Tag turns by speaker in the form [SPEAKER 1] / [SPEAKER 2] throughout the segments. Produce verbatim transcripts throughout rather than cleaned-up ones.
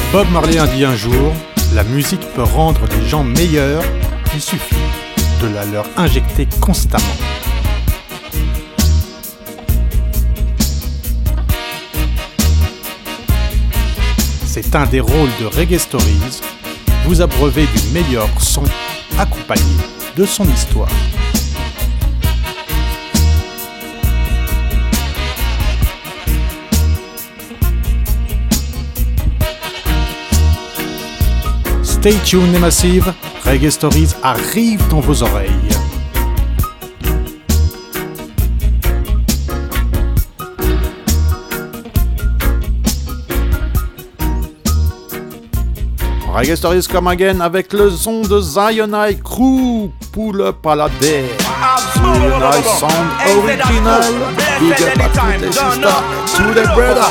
[SPEAKER 1] Bob Marley a dit un jour, la musique peut rendre les gens meilleurs, il suffit de la leur injecter constamment. C'est un des rôles de Reggae Stories, vous abreuver du meilleur son accompagné de son histoire. Stay tuned les massives, Reggae Stories arrive dans vos oreilles. Reggae Stories come again avec le son de Zionite Crew, Pull Up à la D. Zionite Sound Original, big up à toutes les sisters, tous les brothers.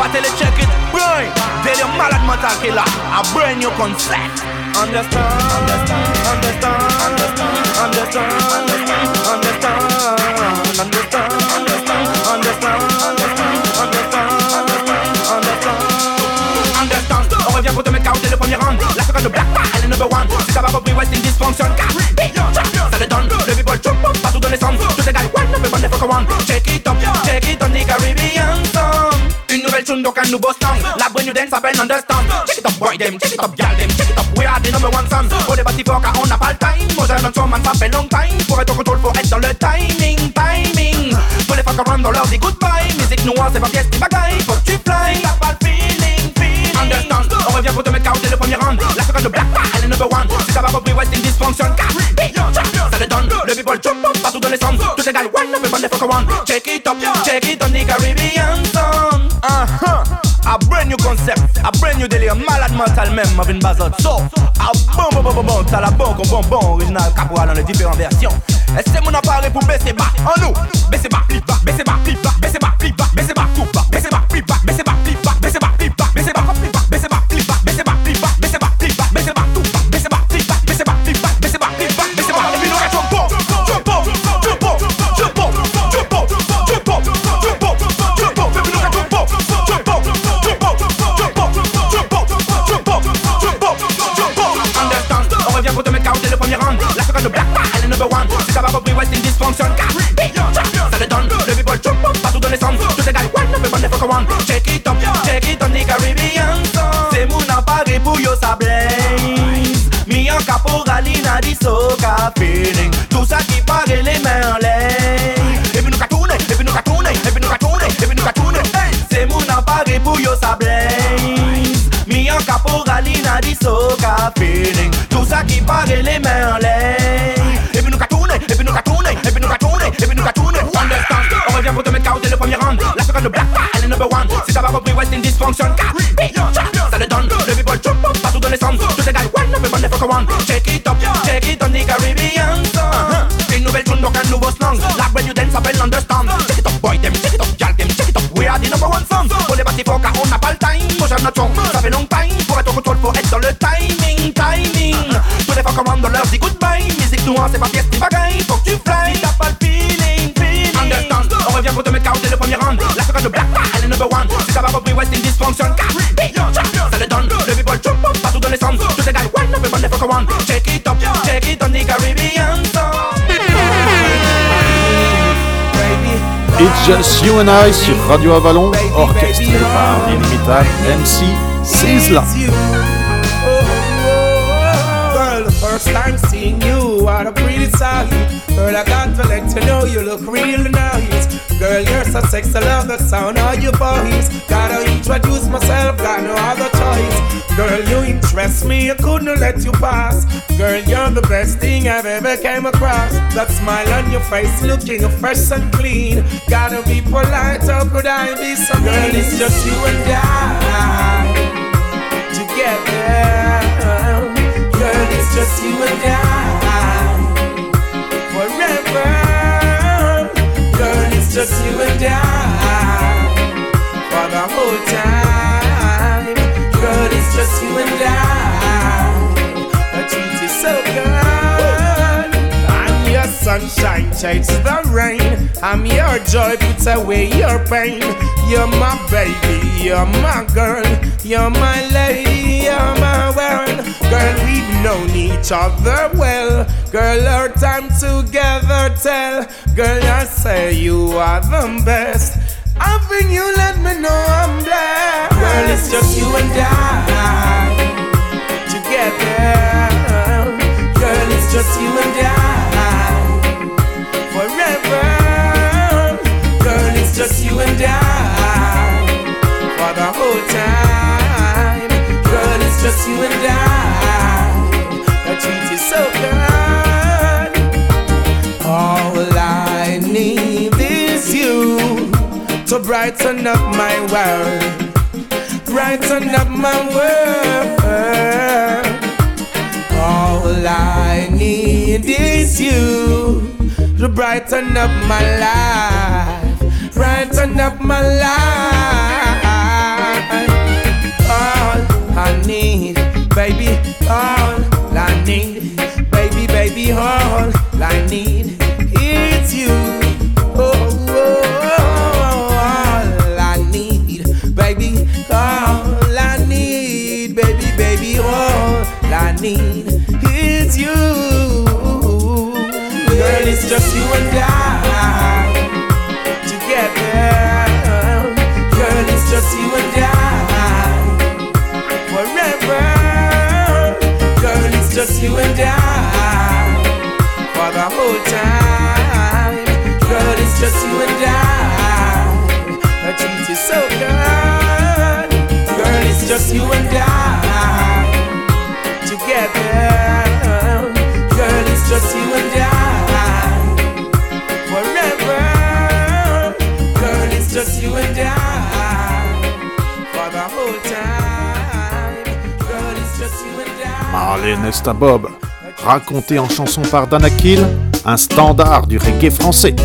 [SPEAKER 2] Tell your malad mental killer, a brand new concept. Understand, understand, understand, understand, understand, understand, understand, understand, understand, understand, understand, understand, understand. On revient pour te mettre K O dès le premier round. La seconde de Black Bar, elle est number one. Si t'as pas compris, West Indies fonctionne. Ça le donne, le people jump up, partout dans les sons. Tous les gars, one, number one, never go on. Check it up, check it on the Caribbean song. Une nouvelle tune donc un nouveau song. La brand new dance s'appelle Understand. Check it up boy them, check it up gal them, check it up, we are the number one son. Pour les bâtis forts car on n'a pas le time. Moi j'ai un autre son man, ça fait long time. Pour être au contrôle faut être dans le timing, timing. Pour les fuck around on leur dit goodbye. Musique noire c'est pas pièce ni bagaille. Faut que tu fly, t'as pas le feeling, feeling. Understand, on revient pour te mettre K O dès le premier round. La seconde de Black Bar, elle est number one. Si t'as pas compris West Indies fonctionne. Ça le donne, le people jump up, partout dans les sons. Tous les gars, one, number one, never go on. Check it up, check it on the Caribbean song. Uh-huh. A brand new concept, a brand new délire, malade mental même, Marvin Bazot. So, a bon bon bon bon bon, t'as la bon bon bon bon, original Caporal dans les différentes versions. Et c'est mon appareil pour baisser bas, en nous. Baisser bas, flip bas, baisser bas, flip bas, baisser bas, flip bas, baisser bas, tout bas, baisser bas, flip bas, baisser bas, flip bas, baisser bas, flip bas, baisser bas, flip bas, baisser bas, flip bas, baisser bas, flip bas, baisser bas, flip bas, baisser bas, tout bas, baisser bas, flip bas, baisser bas, flip bas, baisser bas, flip bas, baisser bas, et puis le reste on bon, je bon, je bon, je bon, je bon, je bon, je bon, je bon, et puis le reste on bon, je bon, je bon. Understand, on revient pour te mettre K O dès le premier round. La seconde de Black Bar, elle est number one. Si t'as pas compris West Indies fonctionne. Ça le donne, le people jump up, partout dans les sons. Tous les gars, one, number one, never go on. Check it up, check it on the Caribbean song. C'est mon appareil pour yo sa blaze. Mi en caporal inna di soca feeling. Tout ça qui paraît les mains en l'air. Et puis nous qu'a tourné, et puis nous qu'a tourné, et puis nous qu'a tourné, et puis nous qu'a tourné. C'est mon appareil pour yo sa blaze. Mi en caporal inna di soca feeling. Tout ça qui paraît les mains en l'air. Et puis nous qu'a tourné, et puis nous qu'a tourné, et puis nous qu'a tourné, et puis nous qu'a tourné. Understand, on revient pour te mettre K O dès le premier round. La seconde de Black Bar, elle est number one. Si t'as pas compris West Indies fonctionne. Ça le donne, le people jump up, partout dans les sons. Tous les gars, one, number one, never go on. Check it up, check it on the Caribbean song. Une nouvelle tune donc un nouveau slang. La brand new dance s'appelle Understand. Check it up boy them, check it up gal them, check it up, we are the number one song. Pour les bâtis forts car on n'a pas le time. Moi j'ai notre son, ça fait long time. Pour être au contrôle faut être dans le timing, timing. Tous les fuck around on leur dit goodbye. Musique noire c'est pas pièce ni bagaille. Faut que tu fly, t'as pas le feeling, feeling. Understand, on revient pour te mettre K O dès le premier round. La seconde de Black Bar, elle est number one. Si t'as pas compris West Indies fonctionne. Ça le donne, le people jump up, partout dans les sons. Tous les gars, one, number one, never go on. Check it up, check it on the Caribbean song.
[SPEAKER 1] It's Just You and I sur Radio Avalon, orchestré par l'inimitable M C Sizzla.
[SPEAKER 3] Girl, first time seeing you, what a pretty sight. Girl, I got to let you know you look real nice. Girl, you're so sexy, I love the sound of your voice. Gotta introduce myself, got no other choice. Girl, you interest me, I couldn't let you pass. Girl, you're the best thing I've ever came across. That smile on your face, looking fresh and clean. Gotta be polite, how could I be so mean? Girl, it's just you and I together. Girl, it's just you and I forever. Girl, it's just you and I for the whole time. Girl, it's just you and I. I treat you so good. I'm your sunshine, shades the rain. I'm your joy, puts away your pain. You're my baby, you're my girl, you're my lady. Girl, we've known each other well. Girl, our time together tell. Girl, I say you are the best. Having you let me know I'm blessed. Girl, it's just you and I together. Girl, it's just you and I forever. Girl, it's just you and I for the whole time. Girl, it's just you and I. The treat is so good. All I need is you to brighten up my world, brighten up my world. All I need is you to brighten up my life, brighten up my life. All I need, baby, all I need, baby, baby, all I need is you. Oh, oh, oh, all I need, baby, all I need, baby, baby, all I need is you. Girl, it's just you and I together. Girl, it's just you and I forever. Girl, it's just you and I for the whole time. Girl, it's just you and I. The treat is so good. Girl, it's just you and I together. Girl, it's just you and I forever. Girl, it's just you and I for the whole time. Girl, it's just you and I.
[SPEAKER 1] Marley Nesta Bob, raconté en chanson par Danakil, un standard du reggae français.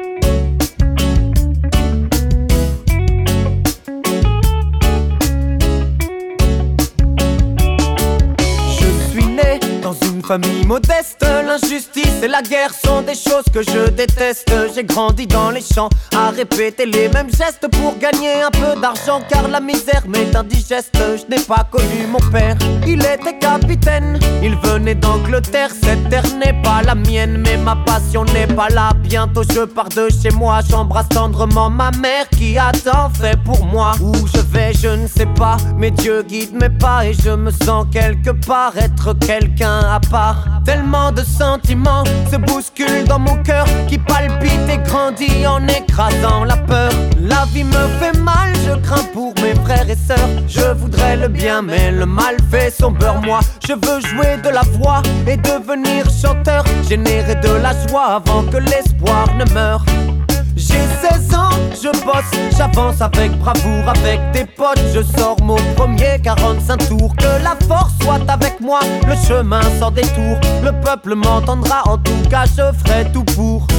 [SPEAKER 4] Famille modeste, l'injustice et la guerre sont des choses que je déteste. J'ai grandi dans les champs à répéter les mêmes gestes pour gagner un peu d'argent, car la misère m'est indigeste. Je n'ai pas connu mon père, il était capitaine, il venait d'Angleterre. Cette terre n'est pas la mienne, mais ma passion n'est pas là. Bientôt je pars de chez moi, j'embrasse tendrement ma mère qui a tant fait pour moi. Où je vais je ne sais pas, mais Dieu guide mes pas et je me sens quelque part être quelqu'un à part. Tellement de sentiments se bousculent dans mon cœur qui palpite et grandit en écrasant la peur. La vie me fait mal, je crains pour mes frères et sœurs. Je voudrais le bien mais le mal fait son beurre. Moi je veux jouer de la voix et devenir chanteur, générer de la joie avant que l'espoir ne meure. J'ai seize ans, je bosse, j'avance avec bravoure, avec des potes. Je sors mon premier quarante-cinq tours. Que la force soit avec moi, le chemin sans détour. Le peuple m'entendra, en tout cas je ferai tout pour.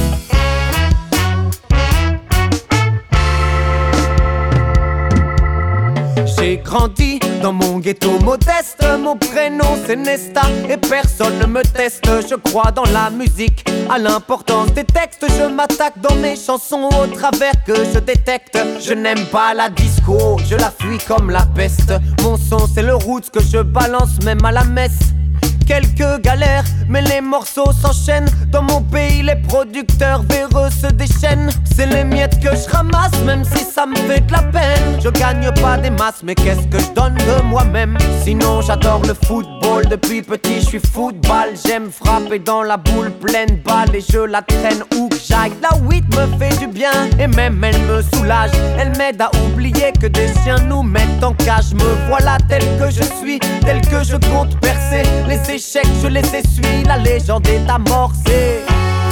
[SPEAKER 4] J'ai grandi dans mon ghetto modeste. Mon prénom c'est Nesta et personne ne me teste. Je crois dans la musique, à l'importance des textes. Je m'attaque dans mes chansons au travers que je détecte. Je n'aime pas la disco, je la fuis comme la peste. Mon son c'est le roots que je balance même à la messe. Quelques galères, mais les morceaux s'enchaînent. Dans mon pays, les producteurs véreux se déchaînent. C'est les miettes que je ramasse, même si ça me fait de la peine. Je gagne pas des masses, mais qu'est-ce que je donne de moi-même? Sinon, j'adore le football. Depuis petit, je suis football. J'aime frapper dans la boule pleine balle et je la traîne où que j'aille. La weed me fait du bien et même elle me soulage. Elle m'aide à oublier que des chiens nous mettent en cage. Me voilà tel que je suis, tel que je compte percer. Les échecs, je les essuie, la légende est amorcée.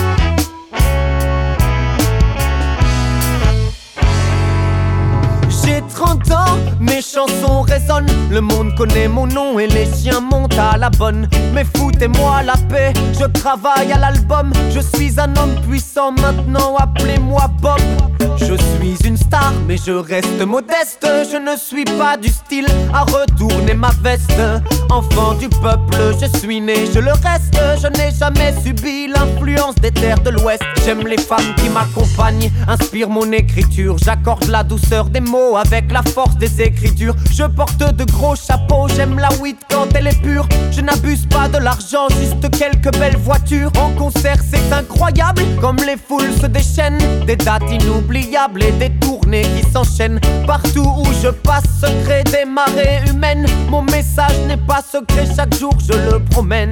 [SPEAKER 4] J'ai trente ans, mes chansons résonnent. Le monde connaît mon nom et les chiens montent à la bonne. Mais foutez-moi la paix, je travaille à l'album. Je suis un homme puissant maintenant, appelez-moi Bob. Je suis une star mais je reste modeste. Je ne suis pas du style à retourner ma veste. Enfant du peuple, je suis né, je le reste. Je n'ai jamais subi l'influence des terres de l'Ouest. J'aime les femmes qui m'accompagnent, inspirent mon écriture. J'accorde la douceur des mots avec la force des écritures. Je porte de gros chapeaux, j'aime la weed quand elle est pure. Je n'abuse pas de l'argent, juste quelques belles voitures. En concert c'est incroyable, comme les foules se déchaînent. Des dates inoubliables et des tournées qui s'enchaînent. Partout où je passe se créent des marées humaines. Mon message n'est pas secret, chaque jour je le promène.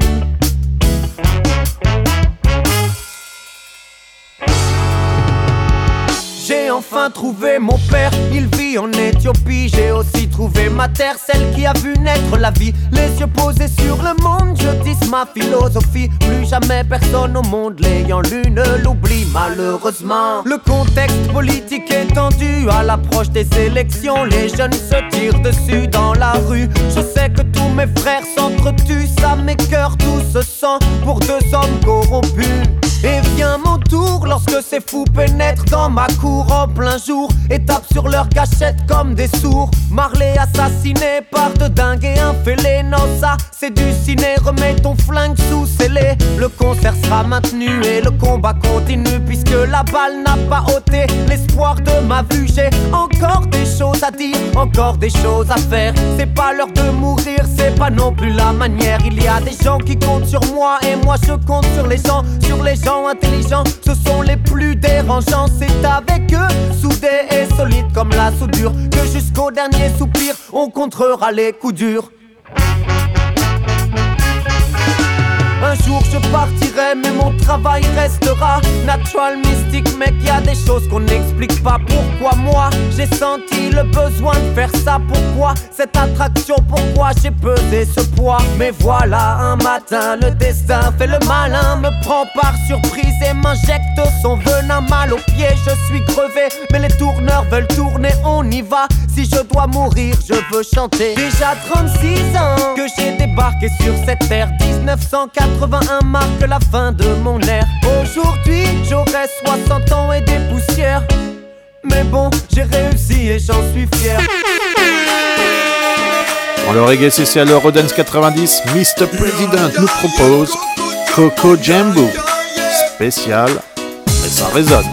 [SPEAKER 4] J'ai enfin trouvé mon père, il vit en Éthiopie. J'ai aussi trouvé ma terre, celle qui a vu naître la vie. Les yeux posés sur le monde, je dis ma philosophie. Plus jamais personne au monde l'ayant lu ne l'oublie malheureusement. Le contexte politique est tendu à l'approche des élections. Les jeunes se tirent dessus dans la rue. Je sais que tous mes frères s'entretuent, ça m'écoeure tout ce sang pour deux hommes corrompus. Et vient mon tour lorsque ces fous pénètrent dans ma cour en plein jour et tapent sur leur cachette comme des sourds. Marley assassiné par de dingues et un fêlé. Non ça c'est du ciné, remets ton flingue sous scellé. Le concert sera maintenu et le combat continue, puisque la balle n'a pas ôté l'espoir de ma vue. J'ai encore des choses à dire, encore des choses à faire. C'est pas l'heure de mourir, c'est pas non plus la manière. Il y a des gens qui comptent sur moi et moi je compte sur les gens. Sur les gens intelligents, ce sont les plus dérangeants. C'est avec eux, soudés et solides comme la soudure, que jusqu'au dernier soupir, on contrera les coups durs. Un jour je partirai mais mon travail restera natural, mystique, mec, y a des choses qu'on n'explique pas. Pourquoi moi j'ai senti le besoin de faire ça? Pourquoi cette attraction? Pourquoi j'ai pesé ce poids? Mais voilà un matin le destin fait le malin, me prend par surprise et m'injecte son venin. Mal aux pieds, je suis crevé mais les tourneurs veulent tourner, on y va. Si je dois mourir, je veux chanter. Déjà trente-six ans que j'ai débarqué sur cette terre. Dix-neuf cent quatre-vingt-un marque la fin de mon ère. Aujourd'hui j'aurai soixante ans et des poussières. Mais bon, j'ai réussi et j'en suis fier.
[SPEAKER 1] Dans le reggae spécial Eurodance quatre-vingt-dix, mister President nous propose Coco Jambo. Spécial, mais ça résonne.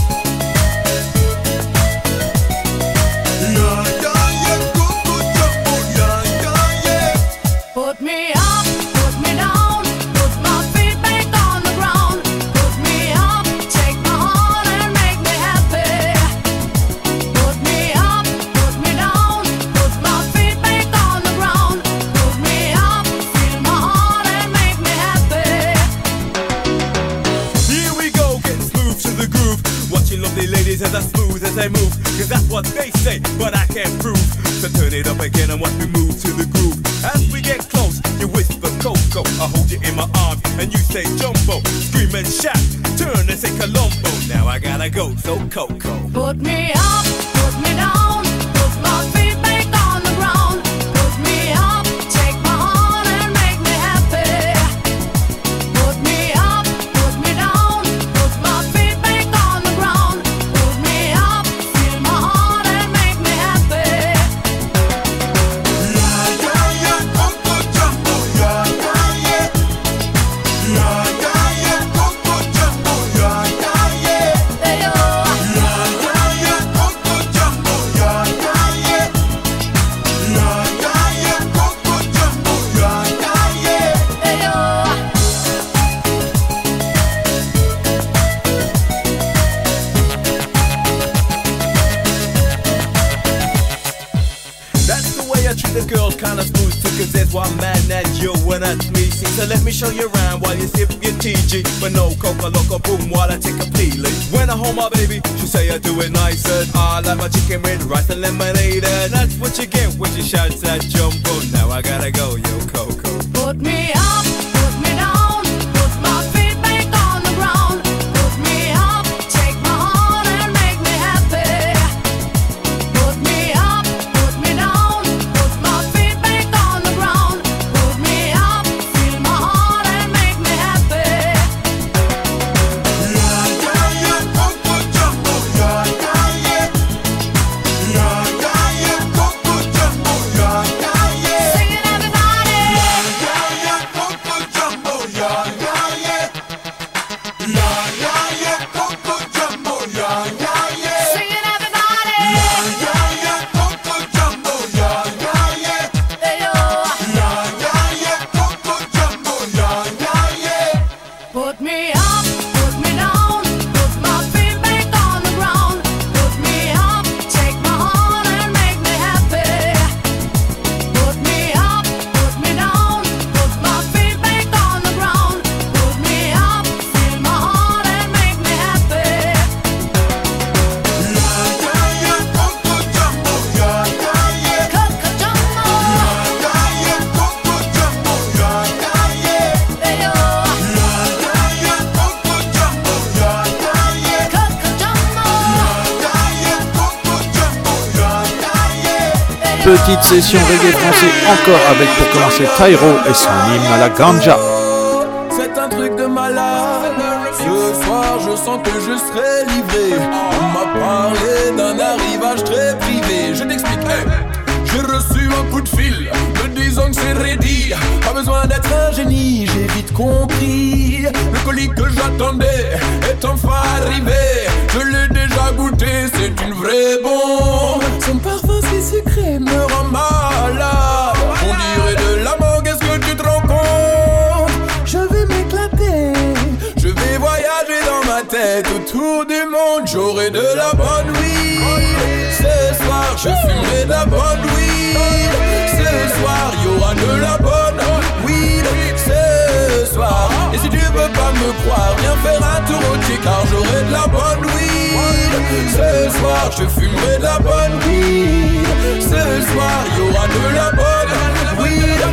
[SPEAKER 5] As I smooth as I move, cause that's what they say, but I can't prove. So turn it up again and watch me move to the groove. As we get close, you whisper Coco, I hold you in my arms and you say Jumbo. Scream and shout, turn and say Colombo. Now I gotta go, so Coco.
[SPEAKER 6] Put me up, put me down, put my feet back on the ground. Put me up, take my heart and make me happy. Put me up, put me down, put my feet back on the ground.
[SPEAKER 5] I'm mad at you when that's me. See, so let me show you around while you sip your T G. But no coca loco boom while I take a peeling. When I hold my baby, she say I do it nice. And I like my chicken with rice and lemonade. And that's what you get when she shouts that Jumbo. Now I gotta go, yo Coco.
[SPEAKER 6] Put me up, put me down, put my feet back on the ground. Put me up, take my heart and make me happy. Put me up, put me down, put my feet back on the ground. Put me up, feel my heart and make me happy.
[SPEAKER 5] Yeah, yeah, yeah, Coco Jumbo, yeah, yeah,
[SPEAKER 1] petite session reggae français encore avec pour commencer Tyro et son hymne à la ganja.
[SPEAKER 5] C'est un truc de malade. Ce soir je sens que je serai livré. On m'a parlé d'un arrivage très privé. Je t'explique, hey. J'ai reçu un coup de fil me disant que c'est ready. Pas besoin d'être un génie, j'ai vite compris. Le colis que j'attendais est enfin arrivé. Je l'ai déjà goûté, c'est une vraie bombe. Son parfum si sucré me rend malade. On dirait de la mangue, est-ce que tu te rends compte? Je vais m'éclater, je vais voyager dans ma tête autour du monde. J'aurai de la bonne weed. Ce soir je fumerai de la bonne weed. Ce soir y'aura de la bonne weed. Ce soir. Et si tu veux pas me croire, viens faire un tour au thé, car j'aurai de la bonne weed. Ce soir je fumerai de la bonne weed. Ce soir y'aura de la bonne weed.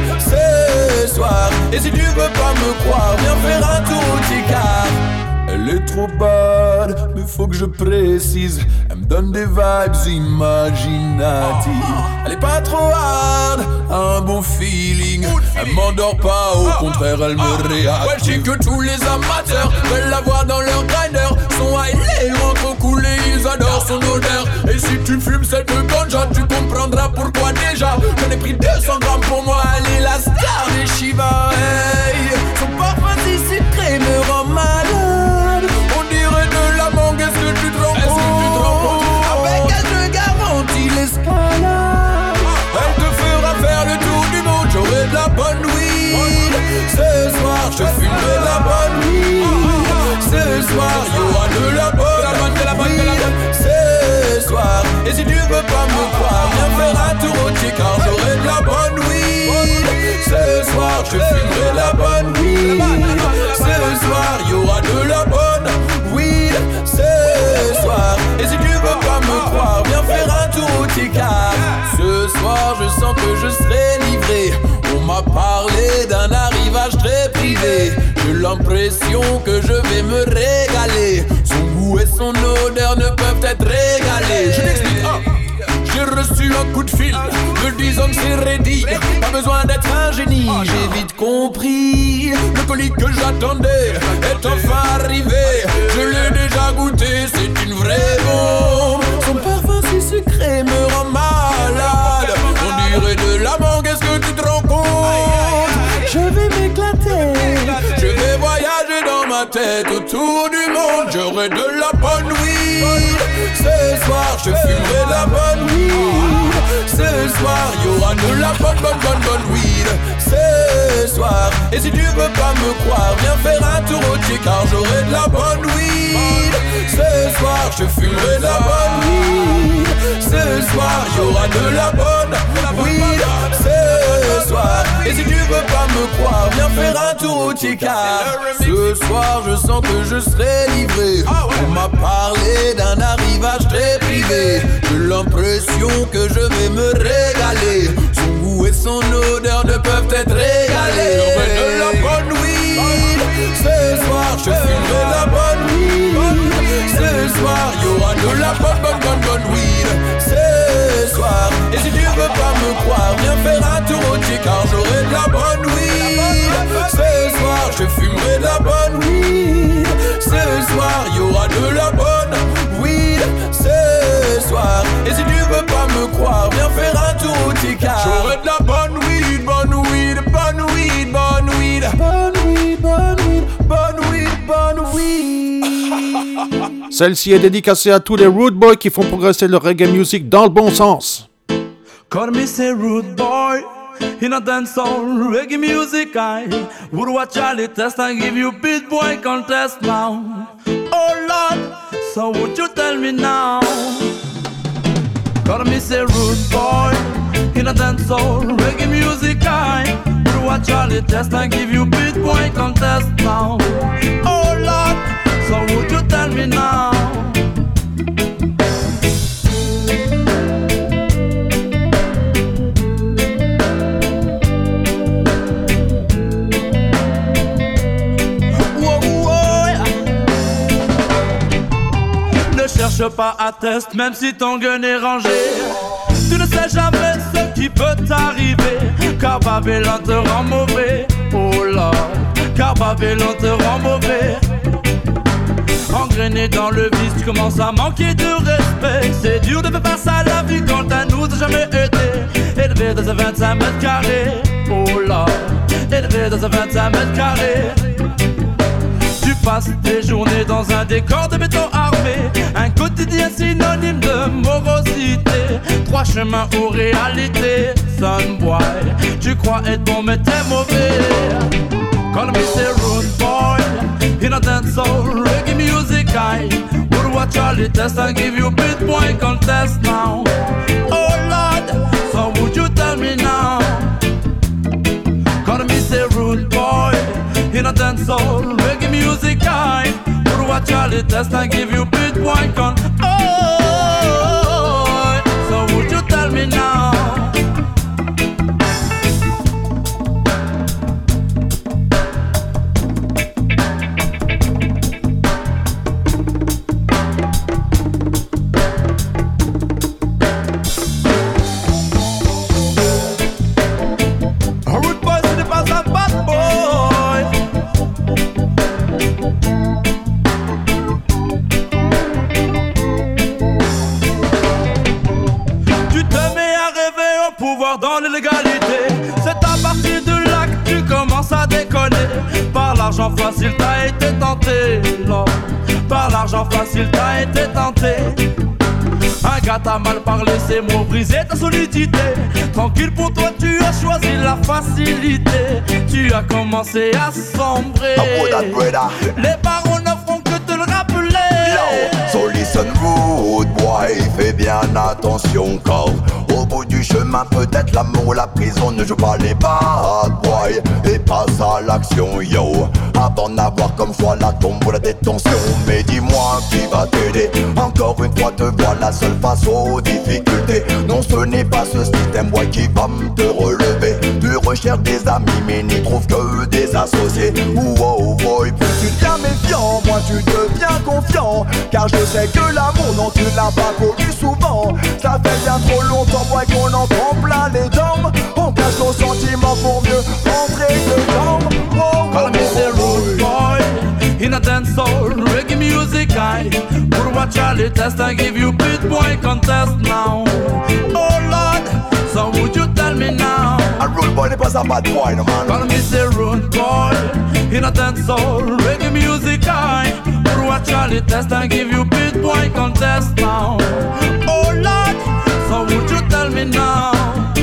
[SPEAKER 5] Ce soir. Et si tu veux pas me croire, viens faire un tour au thé, car elle est trop bad, mais faut que je précise. Elle me donne des vibes imaginatives. Elle est pas trop hard, un bon feeling. Elle m'endort pas, au contraire elle me réactive. Ouais, je sais que tous les amateurs veulent la voir dans leur grinder. Son high rentre coulé, ils adorent son odeur. Et si tu fumes cette ganja, tu comprendras pourquoi déjà. J'en ai pris deux cents grammes pour moi, elle est la star des Shiva. Hey, son parfum si sucré me rend malade. On dirait de la mangue, est-ce que tu te rends compte? Avec elle je garantis l'escalade. Elle te fera faire le tour du monde, j'aurai de la bonne weed. Ce soir je fumerai de la bonne weed. Ce soir y'aura de la bonne, de la bonne, de la bonne. Ce soir. Et si tu veux pas me croire, viens faire un tour au thé, car j'aurai de la bonne weed. Ce soir je fumerai de la bonne weed. Ce soir y'aura de la bonne weed. Ce soir. Et si tu veux pas me croire, viens faire un tour au thé, car ce soir je sens que je serai livré. On m'a parlé d'un arrivage très privé. J'ai l'impression que je vais me régaler. Son goût et son odeur ne peuvent être régalés. Je t'explique, hein. J'ai reçu un coup de fil me disant que c'est ready. Pas besoin d'être un génie, j'ai vite compris. Le colis que j'attendais est enfin arrivé. Je l'ai déjà goûté, c'est une vraie bombe. Son parfum si sucré me rend malade. On dirait de la mangue, est-ce que tu te rends compte? Je vais m'éclater, je vais voyager dans ma tête autour du monde. J'aurai de la bonne weed. Ce soir je fumerai de la bonne weed. Ce soir y'aura de la bonne, bonne, bonne, bonne weed. Ce soir. Et si tu veux pas me croire, viens faire un tour au thé, car j'aurai de la bonne weed. Ce soir je fumerai de la bonne weed. Ce soir y'aura de la bonne weed. Ce soir. Et si tu veux pas me croire, viens faire un tour au thé, car ce soir je sens que je serai livré. On m'a parlé d'un arrivage très privé. J'ai l'impression que je vais me régaler. Son goût et son odeur ne peuvent être régalés. J'aurai de la bonne weed. Ce soir je fumerai de la bonne weed. Ce soir y'aura de la bonne, bonne, bonne, bonne weed. Ce soir. Et si tu veux pas me croire, viens faire un tour au thé, car j'aurai de la bonne weed. Ce soir je fumerai de la bonne weed. Ce soir y'aura de la bonne weed. Ce soir. Et si tu veux pas me croire, viens faire un tour au thé, car j'aurai de la bonne weed, bonne weed, bonne weed, bonne weed, bonne weed, bonne weed, bonne weed, bonne weed.
[SPEAKER 1] Celle-ci est dédicacée à tous les rude boys qui font progresser le reggae music dans le bon sens.
[SPEAKER 7] Call me say rude boy, in a dancehall reggae music I would watch Charlie test and give you beat boy contest now. Oh Lord, so would you tell me now? Call me say rude boy, in a dancehall reggae music I would watch Charlie test and give you beat boy contest now. Oh Lord, so would you tell me now? Cherche pas à test, même si ton gun est rangé. Tu ne sais jamais ce seul qui peut t'arriver, car Babylone te rend mauvais. Oh Lord, car Babylone te rend mauvais. Engrainé dans le vice, tu commences à manquer de respect. C'est dur de faire face à la vie quand elle nous a jamais aidé. Élevé dans un vingt-cinq mètres carrés, oh Lord, élevé dans un vingt-cinq mètres carrés. Tu passes tes journées dans un décor de béton armé, un quotidien synonyme de morosité. Trois chemins aux réalités, son boy. Tu crois être bon mais t'es mauvais. Call me say rude boy, in a dancehall reggae music I would watch Charlie test and give you beat boy contest now. Oh Lord, so would you tell me now? Call me say rude boy, in a dancehall reggae music I would watch Charlie test and give you beat boy con. Oh, so would you tell me now? Dans l'illégalité, c'est à partir de là que tu commences à déconner. Par l'argent facile t'as été tenté, Lord. Par l'argent facile t'as été tenté. Un gars t'a mal parlé, ces mots brisé ta solidité. Tranquille pour toi, tu as choisi la facilité. Tu as commencé à sombrer. Les barons ne font que te le rappeler.
[SPEAKER 8] So listen rude boy, fais bien attention car au bout du chemin peut-être l'amour ou la prison ne joue pas les bad boys. Et passe à l'action yo, avant d'avoir comme foi la tombe ou la détention. Mais dis-moi qui va t'aider, encore une fois te voilà seul face aux difficultés. Non ce n'est pas ce système boy qui va me te relever. Tu recherches des amis mais n'y trouves que des associés. Wow boy, plus tu deviens méfiant, moins tu deviens confiant. Car je sais que l'amour non tu l'as pas connu souvent. Ça fait bien trop longtemps boy qu'on en prend plein les dents. On cache nos sentiments pour mieux rentrer dedans. Oh,
[SPEAKER 7] call me say rude boy, in a dancehall reggae music I would watch Charlie test and give you beat boy contest now. Oh Lord, so would you tell me now?
[SPEAKER 8] A rude boy n'est pas un bad boy no man.
[SPEAKER 7] Call me say rude boy, in a dancehall reggae music I would watch Charlie test and give you beat boy contest now. Oh Lord, so would you tell me now?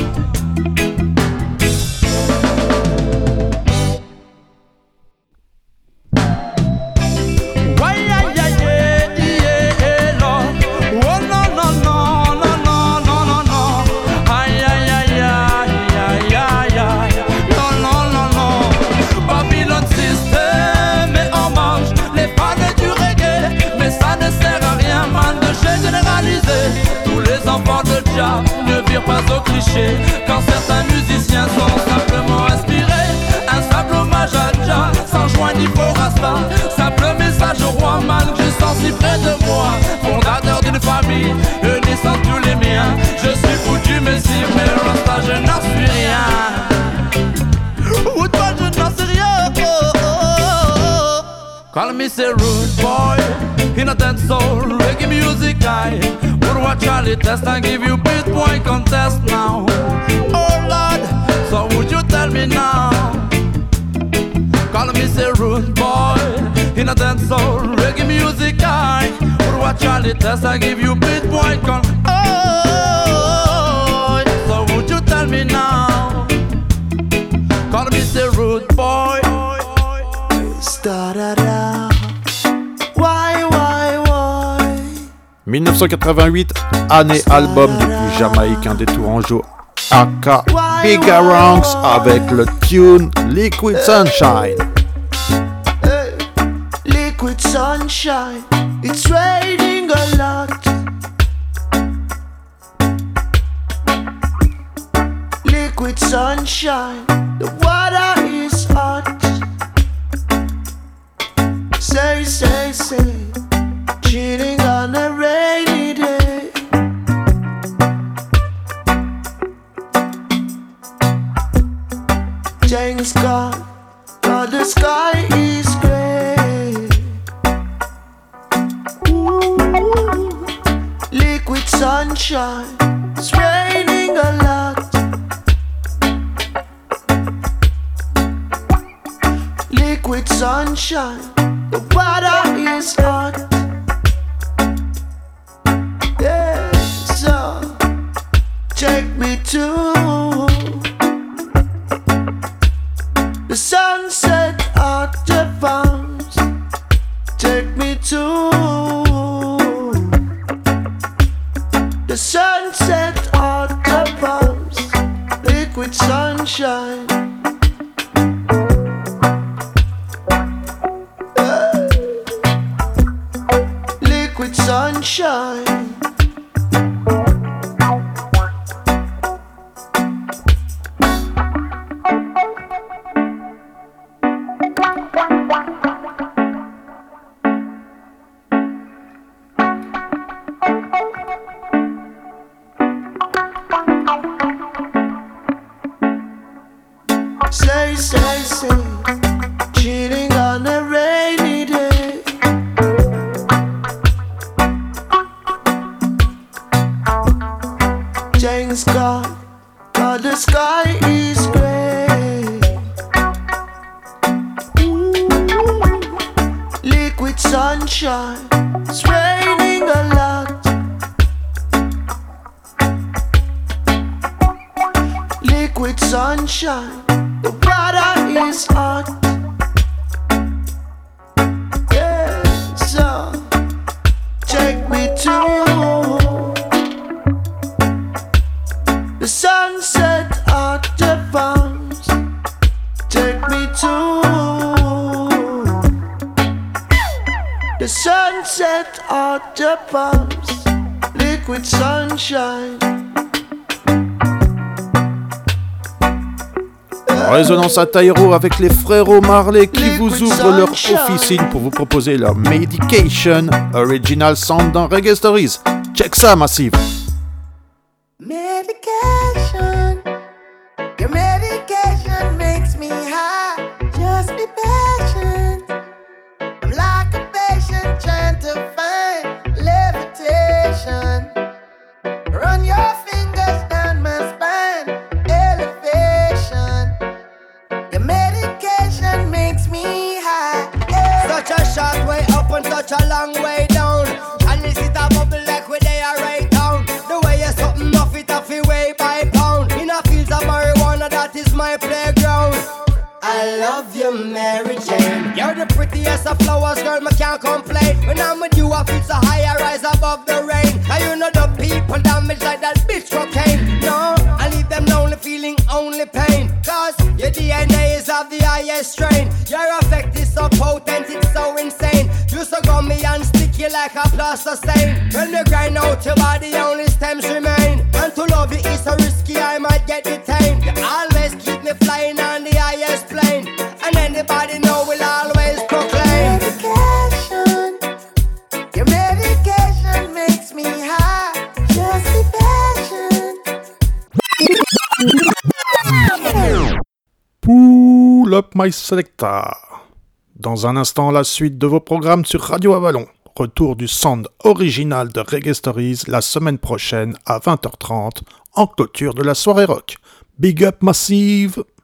[SPEAKER 7] Tous les enfants de Jah ne virent pas au cliché. Quand certains musiciens sont simplement inspirés, un simple hommage à Jah, sans joint ni faux rasta. Simple message au roi mal que je sens si près de moi. Fondateur d'une famille, unissant tous les miens. Je suis foutu messie, mais le rasta je n'en suis rien. Ou toi je n'en sais rien. Oh, oh, oh. Call me say rude boy, in a dancehall reggae music I would watch Charlie test and give you beat boy contest now. Oh Lord, so would you tell me now? Call me say rude boy, in a dancehall reggae music I would watch Charlie test and give you beat boy con. Oh, so would you tell me now? Call me say rude boy.
[SPEAKER 9] Da-da-da. Why, why, why?
[SPEAKER 1] dix-neuf cent quatre-vingt-huit, année album du plus jamaïcain des Tourangeaux, aka Bigga Ranks, avec le tune Liquid Sunshine.
[SPEAKER 9] Hey, liquid sunshine, it's raining a lot. Liquid sunshine, the water is hot. Say, say, say, chilling on a rainy day. James gone, but the sky is gray. Ooh, liquid sunshine, it's raining a lot. Liquid sunshine, the water is hot. Yeah, so take me to the sunset at the palms. Take me to the sunset at the palms. Liquid sunshine. Yeah. Liquid sunshine. Say, say, say, cheating on a rainy day. James gone, but the sky is gray. Ooh, liquid sunshine, it's raining a lot. Liquid sunshine, the water is hot. Yeah, so take me to the sunset at the palms. Take me to the sunset at the palms. Liquid sunshine.
[SPEAKER 1] Résonance à Tyro avec les frérots Marley qui vous ouvrent leur officine pour vous proposer leur Medication Original Sound dans Reggae Stories. Check ça, Massive.
[SPEAKER 10] Medication, your medication makes me high. Just be patient. I'm like a patient trying to find levitation. Run your fingers down my spine, elevation. Your medication makes me high. Yeah.
[SPEAKER 11] Such a short way up and such a long way down. And this is a bubble like where they are right down. The way you're something off it off it way by pound. In a fields of marijuana, that is my playground. I love you, Mary Jane. You're the prettiest of flowers, girl, me can't complain. When I'm with you, I feel so high, I rise above the rain. And you know the people damage like that bitch cocaine. No, I leave them lonely, feeling only pain. Cause your D N A is of the highest strain. Your effect is so potent, it's so insane. You so gummy and sticky like a plaster stain. When you grind out your body, only stems remain. And to love you is so risky, I might get detained. You always keep me flying on the highest plane. And anybody know will always proclaim.
[SPEAKER 10] Medication, your medication makes me high. Just be patient.
[SPEAKER 1] Pull up my selector. Dans un instant, la suite de vos programmes sur Radio Avalon. Retour du sound original de Reggae Stories la semaine prochaine à vingt heures trente en clôture de la soirée rock. Big up Massive!